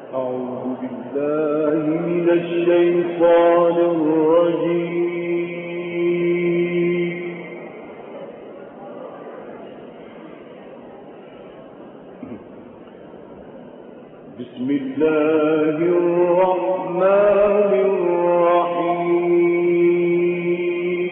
أعوذ بالله من الشيطان الرجيم. بسم الله الرحمن الرحيم.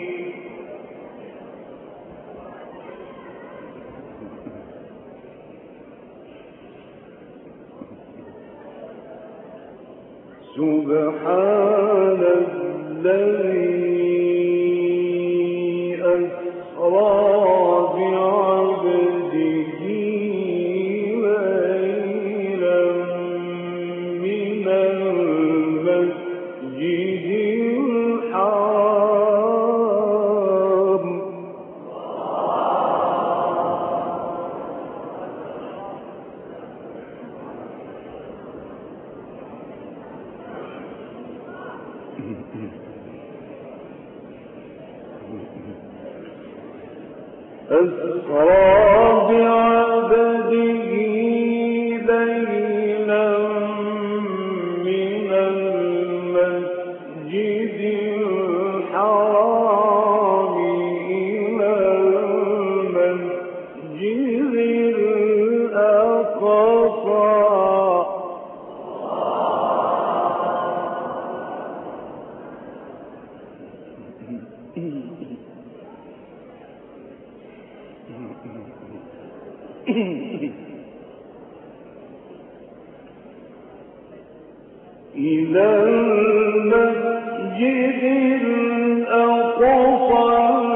سبحان الذي أسرى بعبده ليلا من المسجد الحرام أسرى بعبده ليلا من المسجد الحرام إلى المسجد الأقصى إلى المسجد الأقصى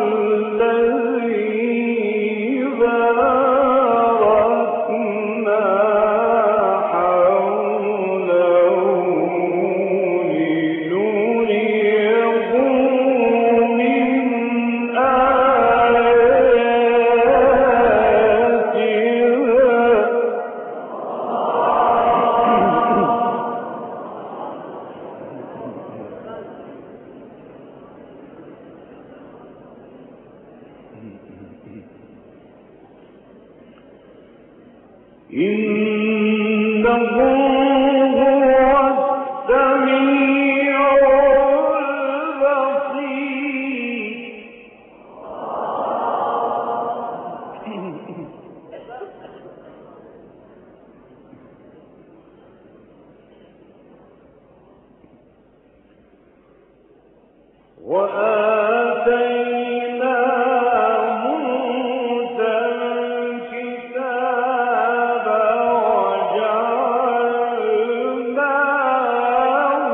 الذي باركنا حوله لنريه من إنه هو السميع البصير. وآتينا موسى الكتاب وجعلناه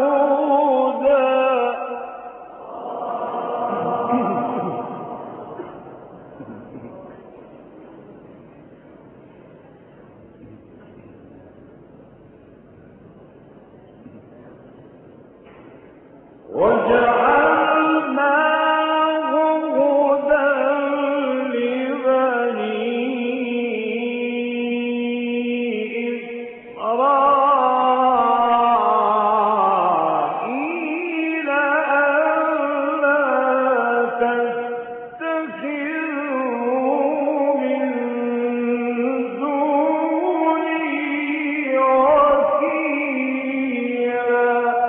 هدى لبني إسرائيل ألا تتخذوا من دوني وكيلا.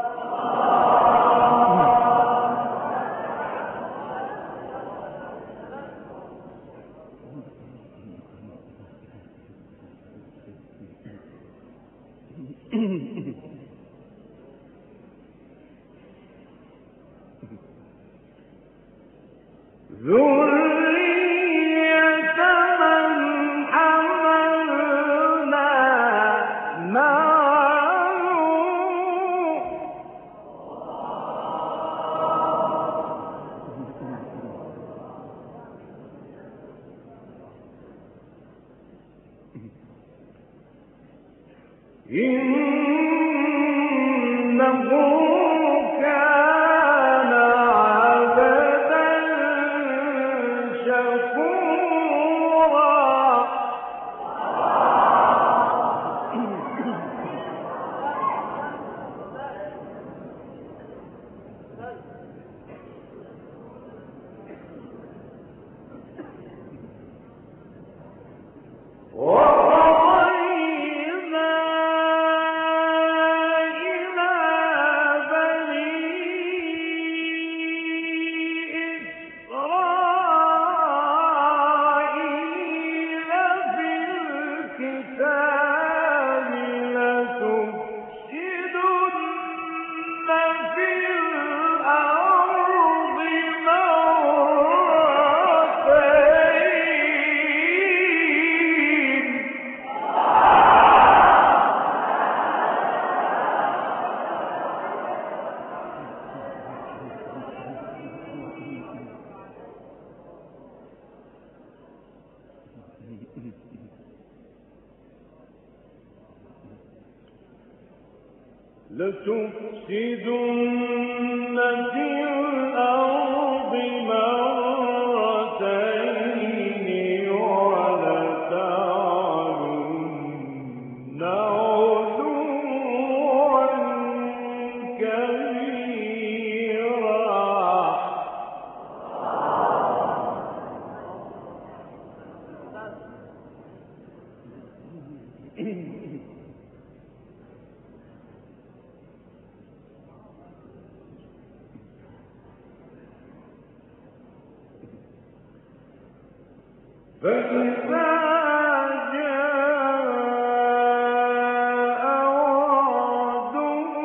ذرية من حملنا مع نوح إنه كان عبدا شكورا. وقضينا لتفسدن في الأرض مرتين ولتعلن علوا كبيرا. فإذا جاء وعد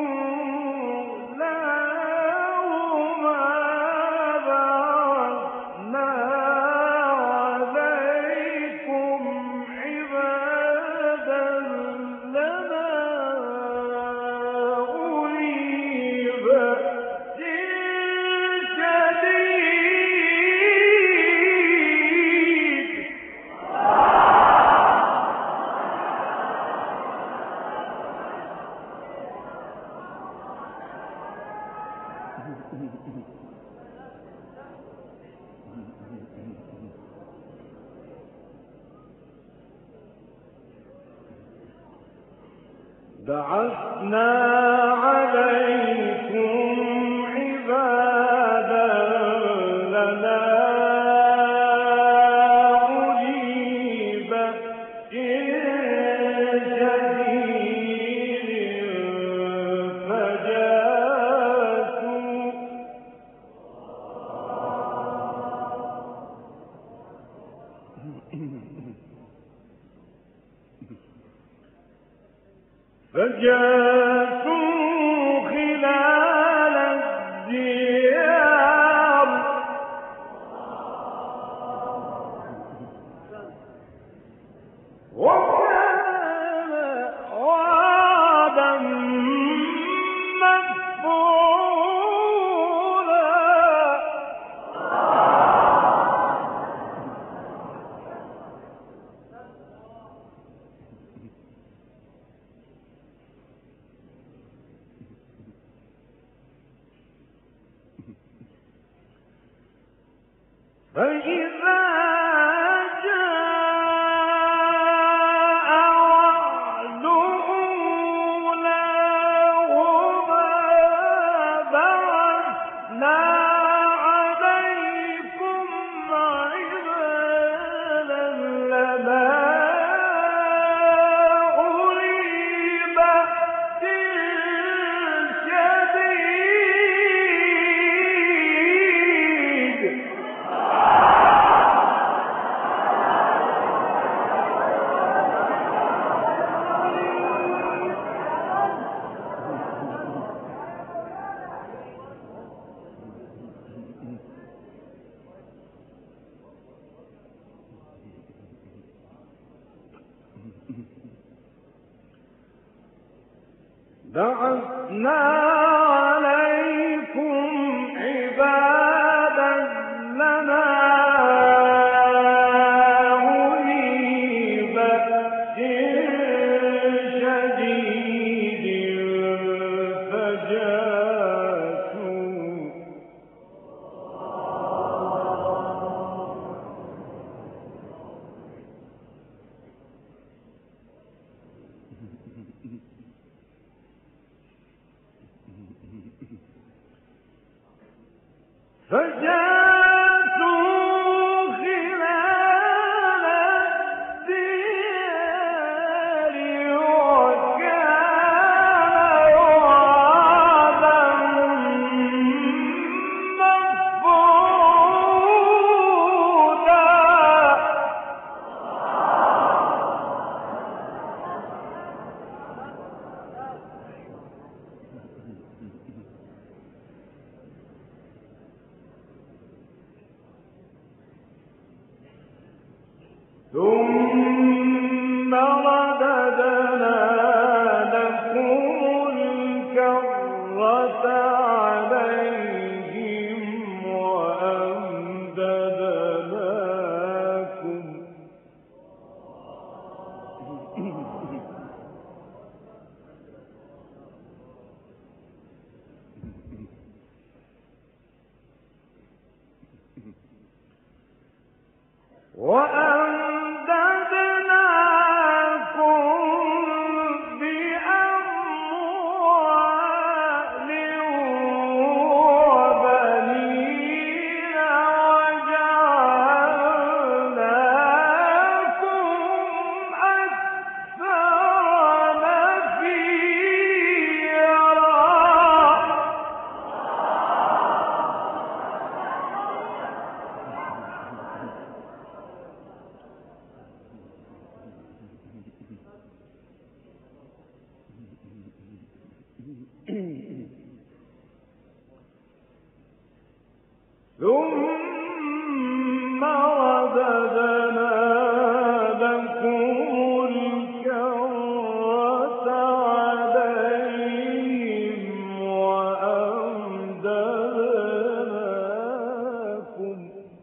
أولاهما بعثنا عليكم عبادا لنا أولي بأس شديد. بعثنا عليكم عبادا لنا أولي بأس شديد فجاسوا خلال الديار وكان وعدا مفعولا. فإذا جاء وعد أولاهما بعثنا عليكم عبادا لنا أولي بأس شديد. بعثنا عليكم عبادا لنا أولي بأس شديد فجاسوا خلال الديار وكان وعدا ثم رددنا لكم الكرة عليهم وأمددناكم ثم رددنا لكم الكرة عليهم وأمددناكم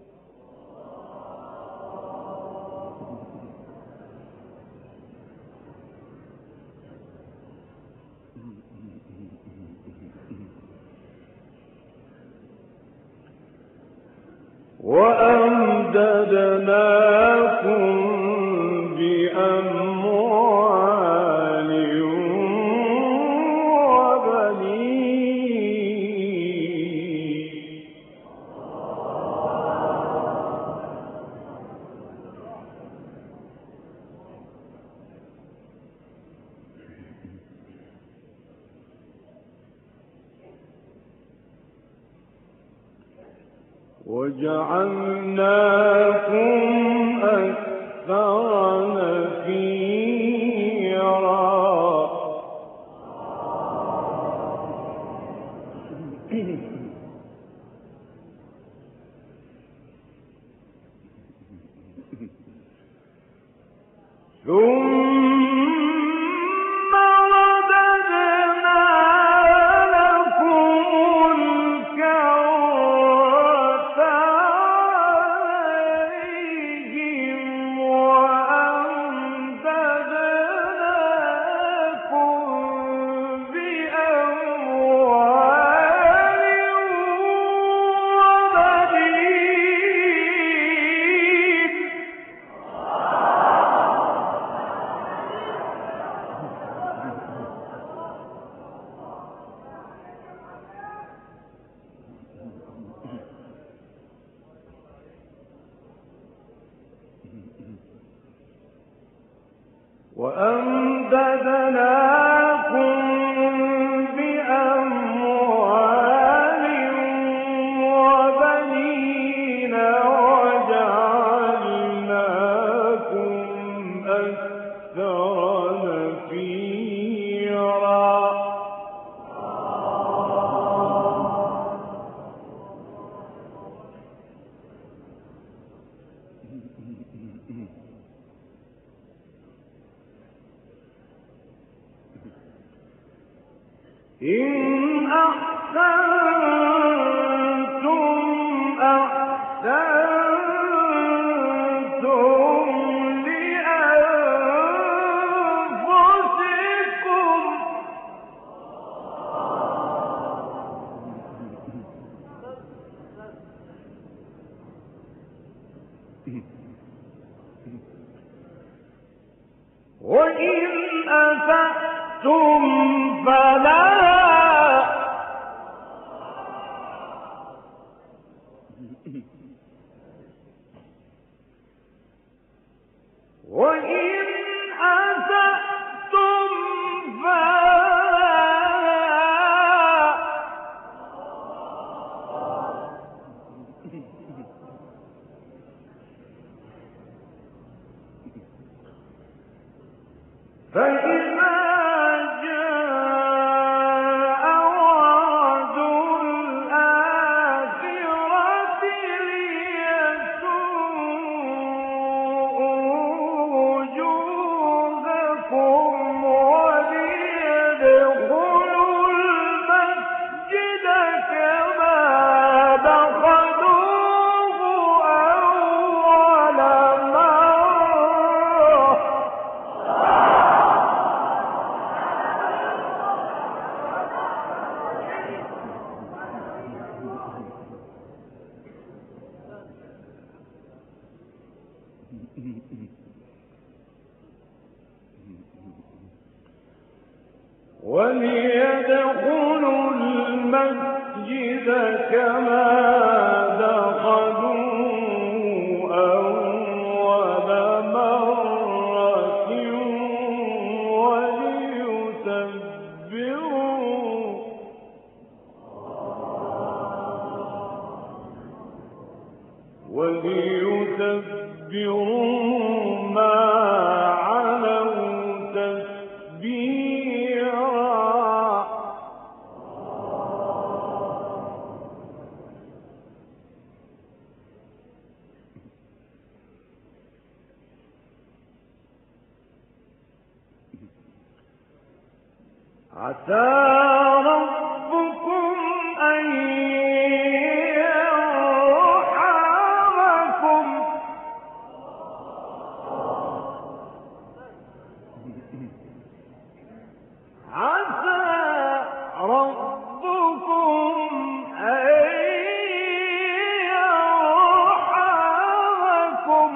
بأموال وبنين وجعلناكم أكثر نفيرا ثم رددنا لكم الكرة عليهم وأمددناكم بأموال وأمددناكم بأموال وبنين وجعلناكم أكثر نفيرا إن أحسنتم أحسنتم لأنفسكم وإن أسأتم فلا وإن أسأتم فإذا جاء وعد الآخرة ليسوءوا وجوهكم وليدخلوا المسجد كما دخلوه أول مرة وليدخلوا المسجد كما دخلوا أول مرة وليتبروا ما علوا تتبيرا عسى ربكم أن يرحمكم عسى ربكم أن يرحمكم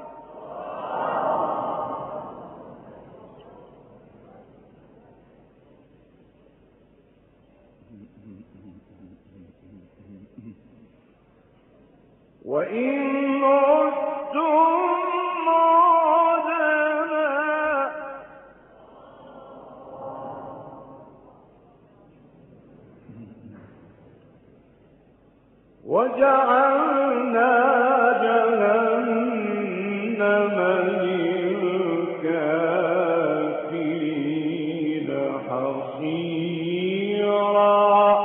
وإن عدتم عدنا وجعلنا جهنم للكافرين حصيرا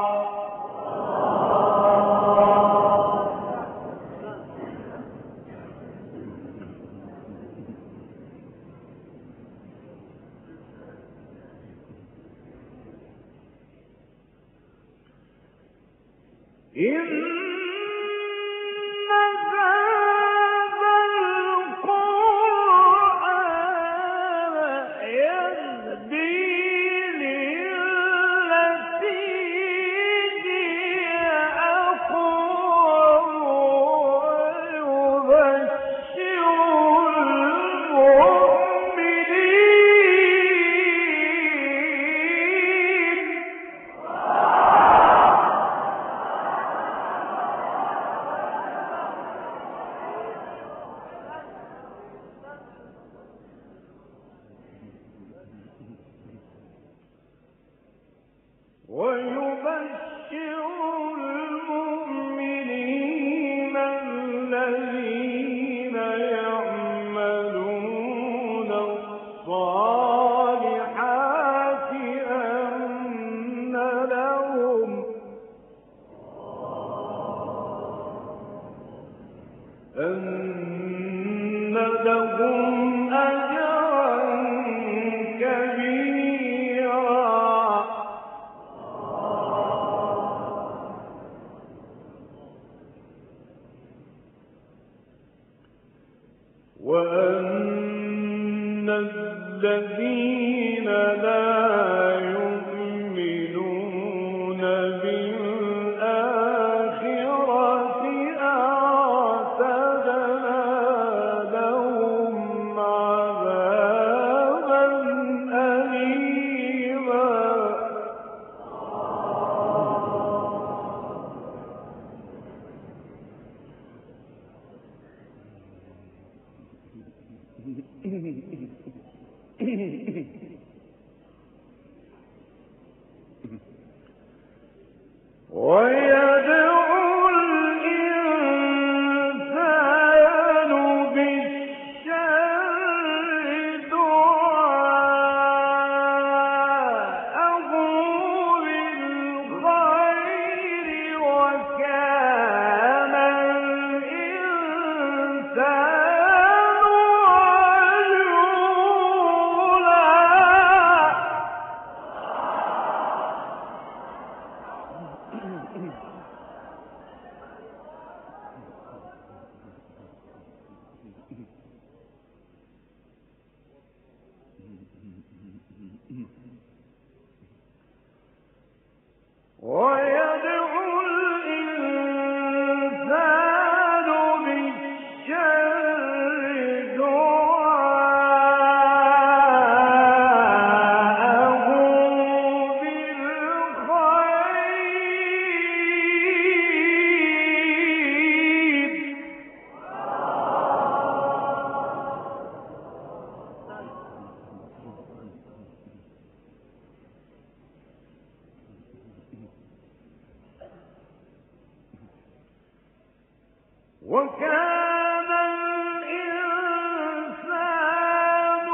إن هذا القرآن يهدي للتي هي أقوم ويبشر المؤمنين الذين يعملون الصالحات أن لهم أجرا كبيرا وأن الذين لا يؤمنون بالآخرة أعتدنا لهم عذابا أليما ويدعو الإنسان بالشر دعاءه بالخير وكان الإنسان ويدعو الإنسان بالشر دعاءه بالخير وكان الإنسان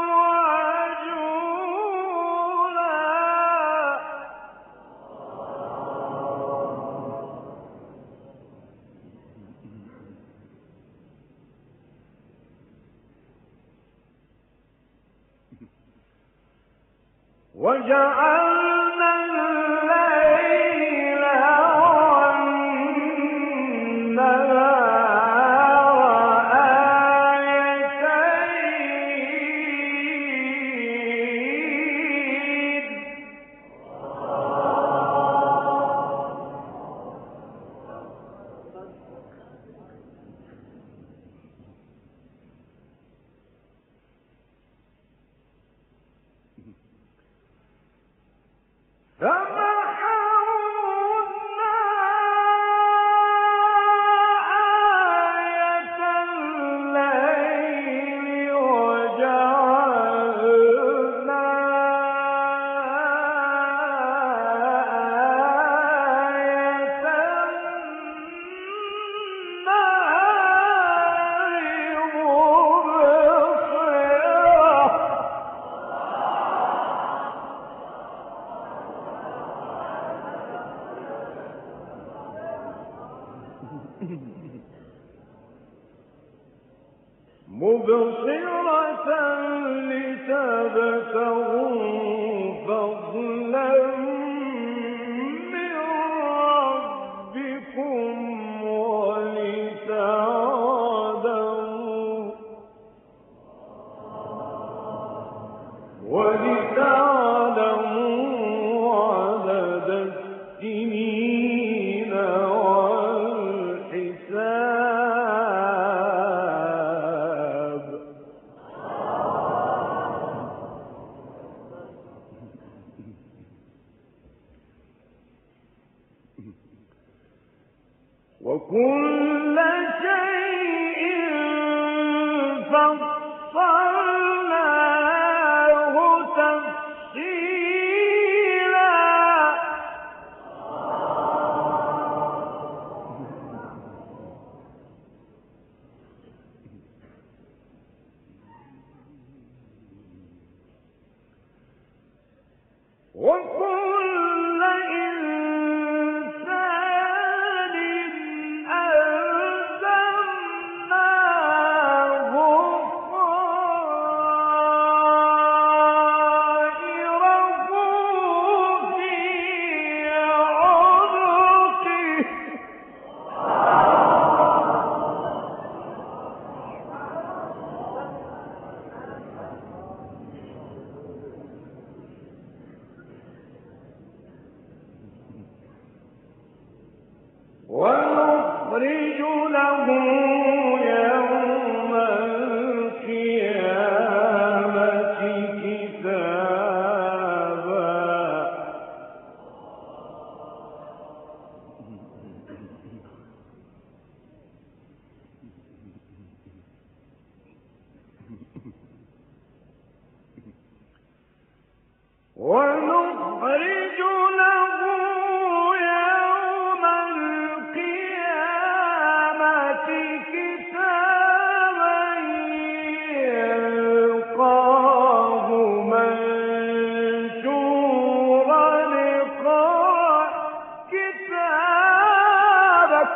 عجولا وجعلنا مبصرة لتبتغوا فضلا من ربكم ولتعلموا عدد السنين والحساب. وكل شيء فصلناه تفصيلا. وكل إنسان ألزمناه طائره في عنقه. ونخرج له يوم القيامة كتابا. ونخرج له يوم القيامة كتابا يلقاه منشورا. اقرأ كتابك.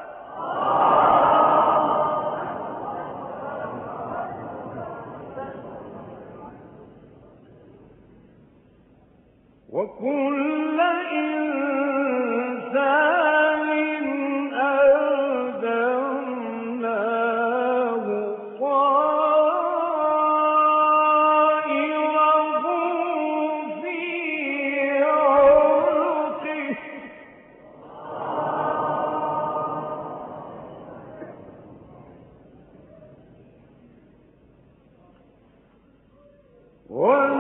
وكل إنسان ألزمناه طائره في عنقه.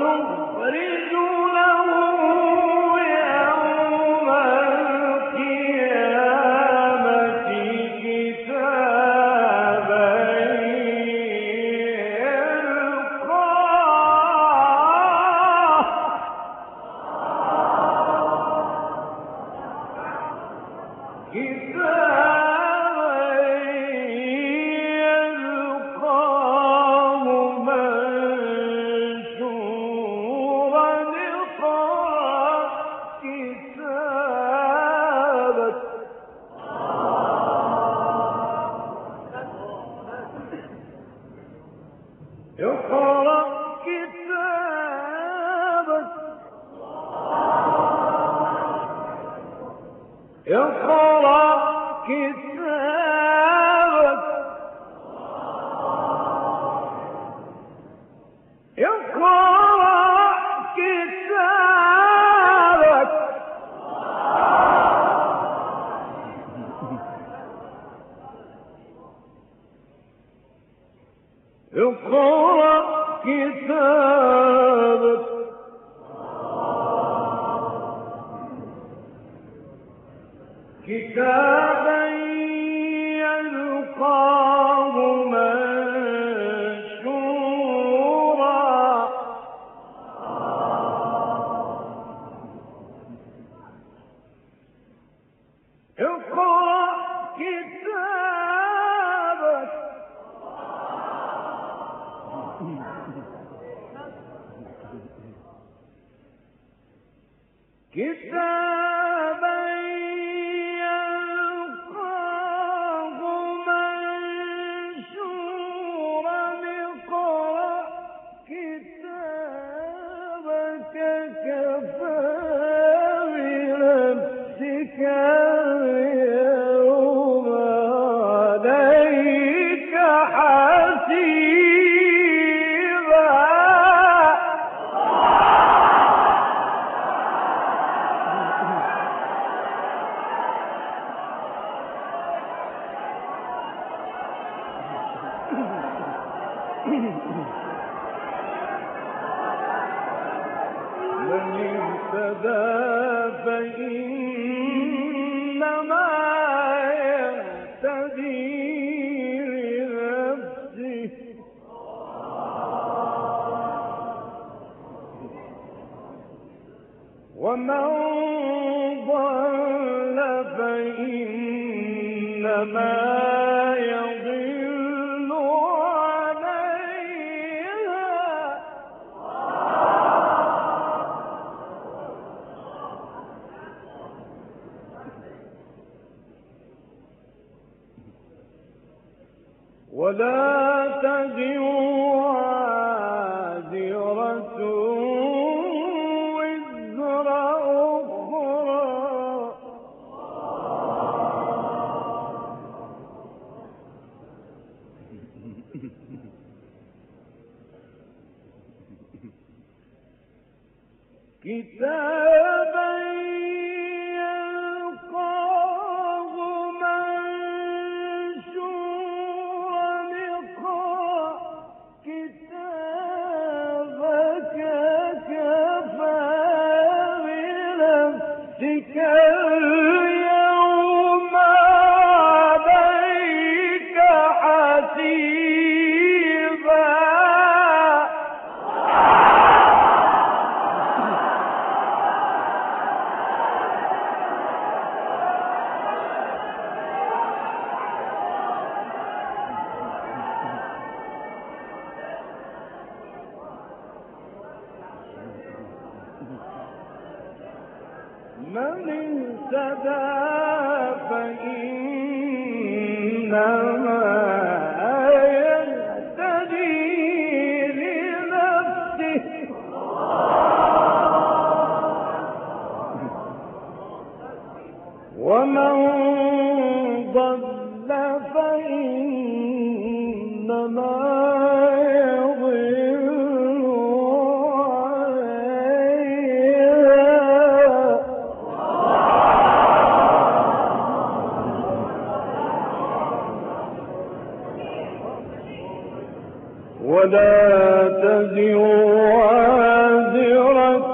ونخرج له يوم القيامة اقرأ كتابك اقرأ كتابك اقرأ كتابك كتابا يلقاه منشورا اقرأ كتابك كتابا يلقاه منشورا اقرأ كتابك كفى بنفسك اليوم عليك حسيبا من اهتدى فإنما يهتدي لنفسه ومن ضل فإنما يضل عليها ولا تزر وازرة وزر أخرى كتابا يلقاه منشورا اقرأ كتابك كفى بنفسك اليوم عليك حسيبا من اهتدى فإنما يهتدي لنفسه ومن ضل فإنما يضل ولا تزر وازرة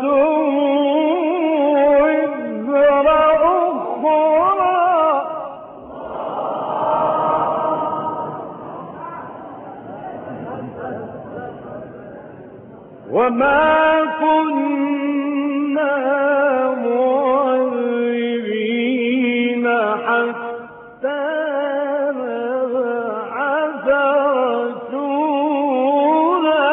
وزر أخرى وما كنا معذبين حتى نبعث رسولا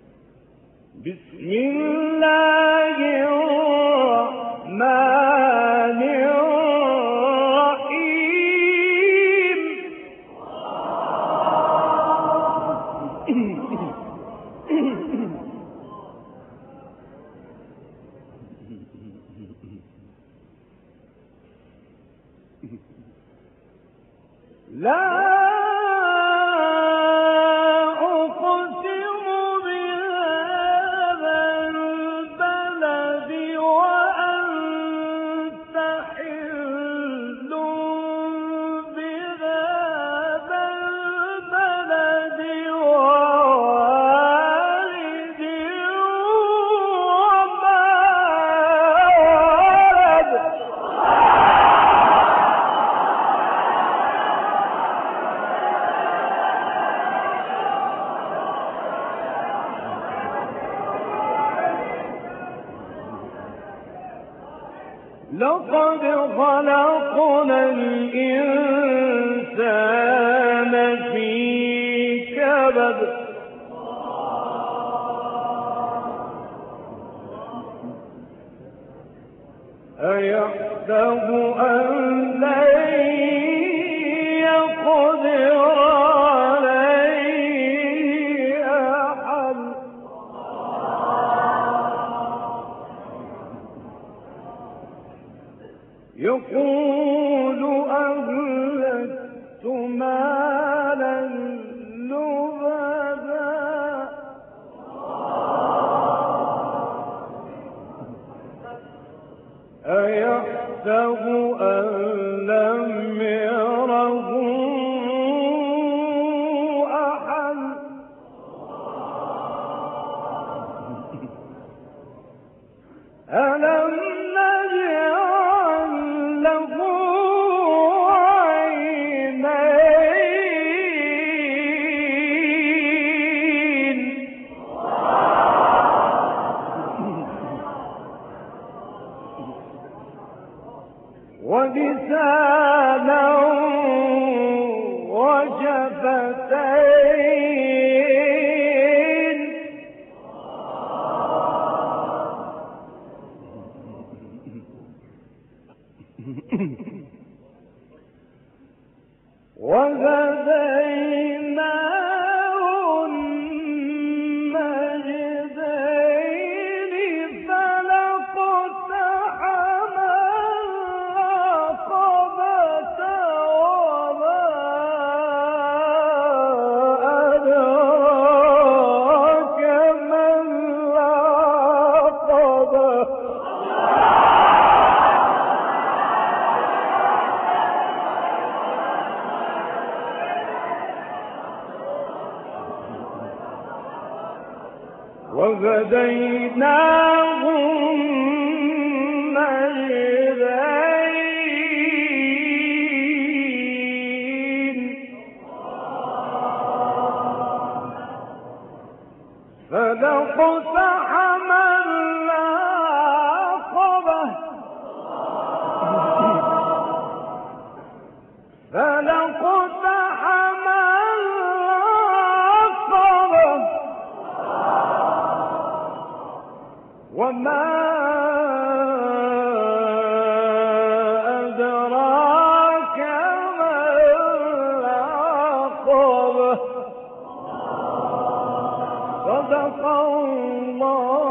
بسم الله الرحمن لا أقسم بهذا البلد وأنت حل بهذا البلد ووالد وما ولد. لقد خلقنا الإنسان في كبد. أيحسب أن لن يقدر عليه أحد. يقول أهلكت مالا لبدا. أيحسب أن لم يره أحد. ألم نجعل له عينين ولسانا وشفتين وهديناه النجدين فلاقتحم العقبة وما أدراك ما العقبة. وهديناه النجدين فلاقتحم العقبة فلاقتحم العقبة وما أدراك ما العقبة. صدق الله